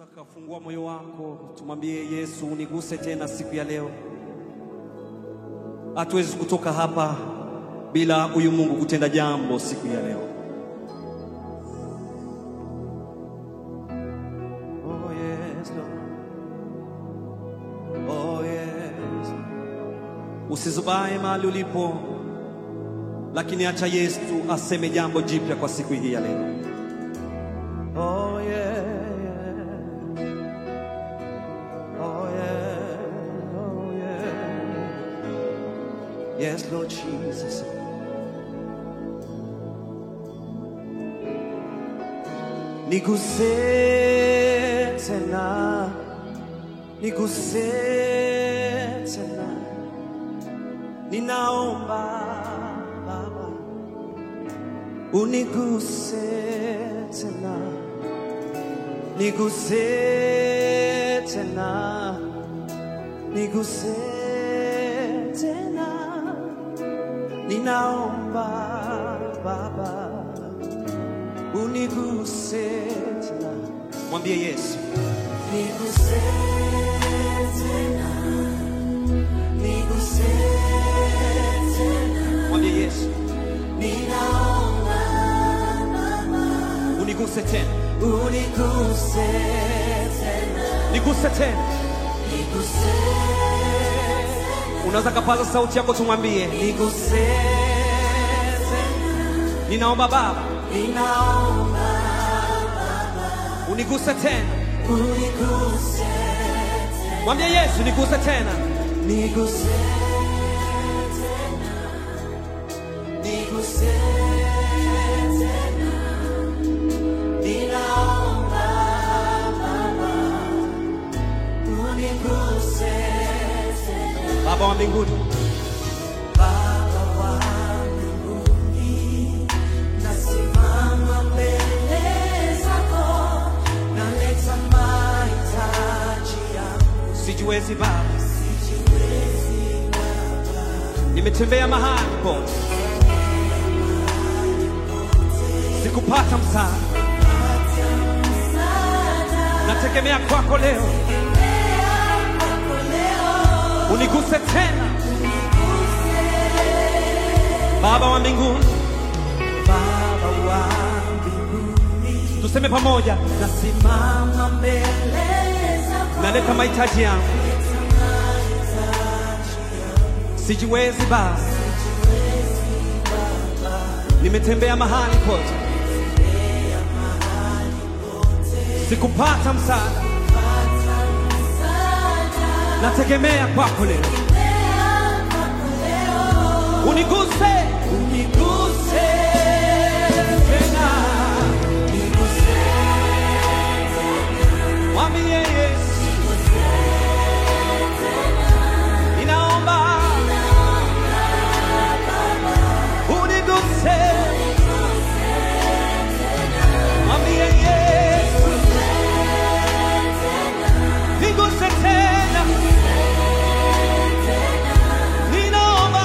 Unaweza kufungua moyo wako, tumwambie Yesu, uniguse tena siku ya leo. Hatuwezi kutoka hapa bila huyu Mungu kutenda jambo siku ya leo. Oh yes, Lord. Oh yes. Usizubae mahali ulipo, lakini acha Yesu aseme jambo jipya kwa siku hii ya leo. Oh yeah. Yes, Lord Jesus. Niguse tena, niguse tena, ninaomba Baba, uniguse tena, niguse tena, niguse tena. Ninaomba Baba, uniguse tena. Mwambie Yesu, niguse tena, niguse tena. Mwambie Yesu, ninaomba Baba, uniguse tena, uniguse tena, niguse tena, niguse tena. Unaweza kapaza sauti yako tumwambie, niguse tena, ninaomba Baba, ninaomba Baba, uniguse tena, uniguse tena. Mwambie Yesu, niguse tena, niguse tena, niguse tena. Ninaomba Baba, uniguse tena. Baba wa mbinguni, Baba wa mbinguni, nasimama mbele zako, naleta mahitaji yangu. sijiwezi Baba, Sijiwezi Baba, nimetembea mahali pote, sikupata msaada, nategemea kwako leo, uniguse tena, Baba wa mbinguni, Baba wa mbinguni, tuseme pamoja, nasimama mbele zako, naleta mahitaji yangu, sijiwezi Baba, nimetembea mahali pote, sikupata msaada, nategemea kwako leo, uniguse, uniguse tena, niguse tena, mwambie Yesu, ninaomba, uniguse, mwambie Yesu, niguse tena, ninaomba,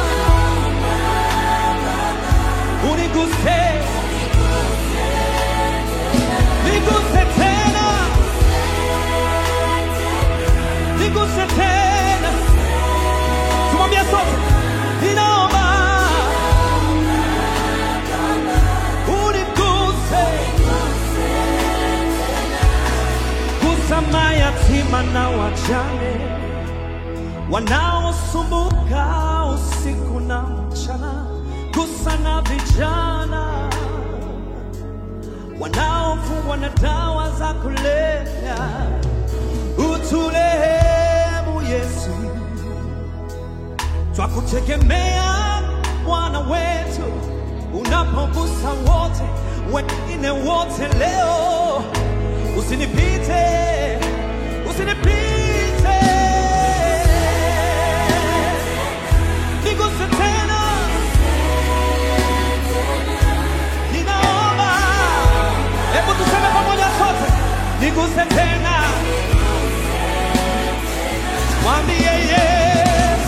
uniguse, niguse tena, niguse tena, tumwambie sote, ninaomba, uniguse, gusa mayatima na wajane wanaosumbuka usiku na mchana, gusa na vijana wanaofungwa na dawa za kulevya, uturehemu Yesu, twakutegemea Bwana wetu, unapogusa wote, wengine wote leo, usinipite, usinipite, niguse tena, ninaomba, hebu tuseme pamoja sote, niguse tena, mwambie Yesu,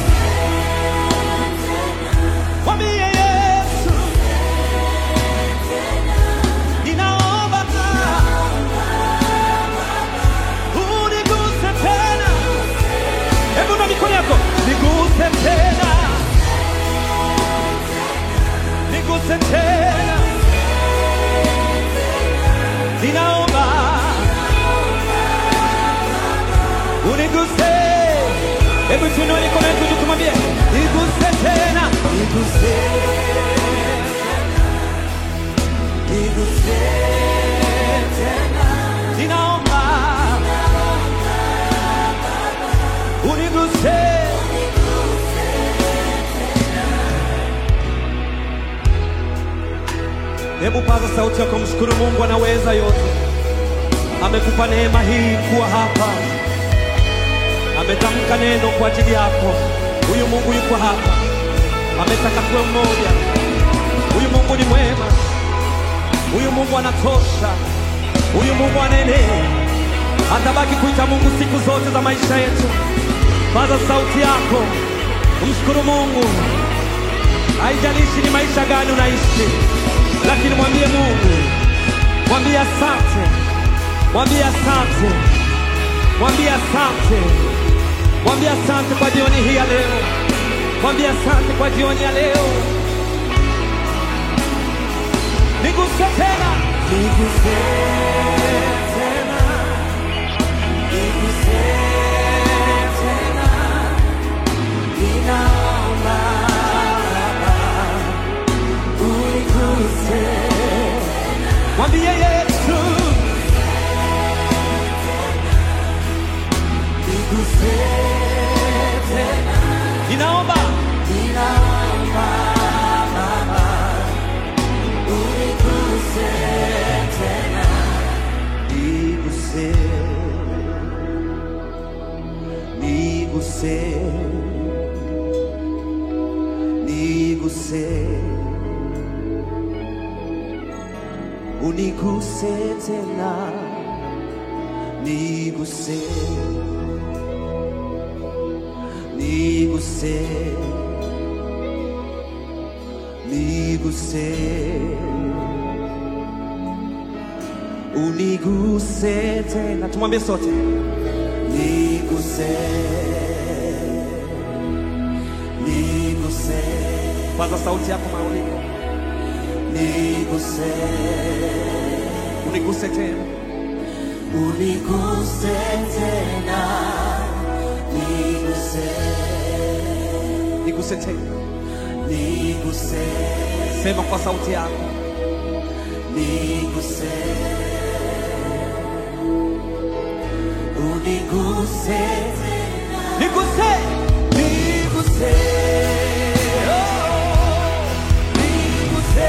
mwambie Yesu, ninaomba tuinue mikono yetu juu tumwambie, niguse tena, niguse tena, ninaomba uniguse. Hebu paza sauti yako, mshukuru Mungu, anaweza yote. Amekupa neema hii kuwa hapa, ametamka neno kwa ajili yako. Huyu Mungu yuko hapa, ametaka tuwe mmoja. Huyu Mungu ni mwema, huyu Mungu anatosha, huyu Mungu anaenea. Atabaki kuita Mungu siku zote za maisha yetu. Paza sauti yako, mshukuru Mungu. Haijalishi ni maisha gani unaishi, lakini mwambie Mungu, mwambie asante, mwambie asante, mwambie asante, mwambie asante kwa jioni hii ya leo, mwambie asante kwa jioni ya leo. Niguse tena, niguse tena, niguse tena, ninaomba uniguse. mwambie Yesu, niguse tena, ninaomba, ninaomba Baba, uniguse tena, niguse, niguse, niguse, uniguse tena, niguse, niguse, niguse, uniguse tena. Tumwambie sote, niguse, niguse. Paza sauti yako mahali ulipo, niguse, uniguse tena, uniguse tena, niguse, niguse tena. niguse, Sema kwa sauti yako, niguse, uniguse tena, niguse, niguse, oh, niguse,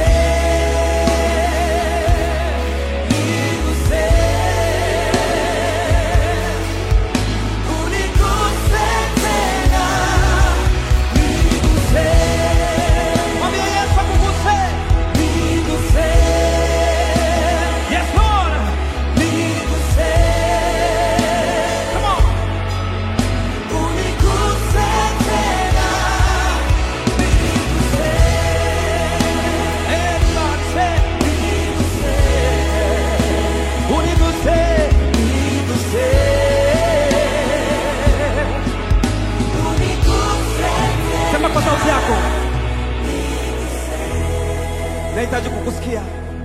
niguse, uniguse tena, niguse, mwambie Yesu akuguse. niguse, Yes Lord, niguse, come on. uniguse tena, niguse, Everybody say, niguse, uniguse, niguse, uniguse tena, sema kwa sauti yako, nahitaji kukusikia.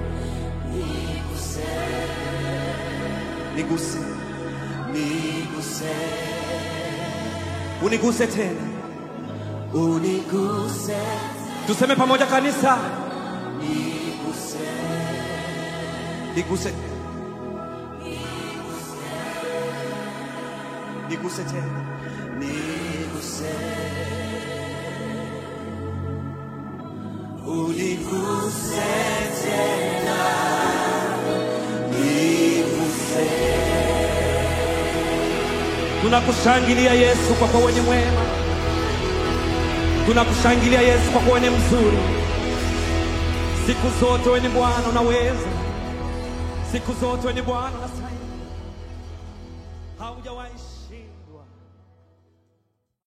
Niguse, niguse, uniguse tena. uniguse, Tuseme pamoja kanisa, niguse, niguse, niguse tena, niguse, uniguse tena, niguse, tunakushangilia Yesu kwa kuwa wewe ni mwema, tunakushangilia Yesu kwa kuwa wewe ni mzuri. Siku zote wewe ni Bwana, unaweza. Siku zote wewe ni Bwana, unastahili. Haujawahi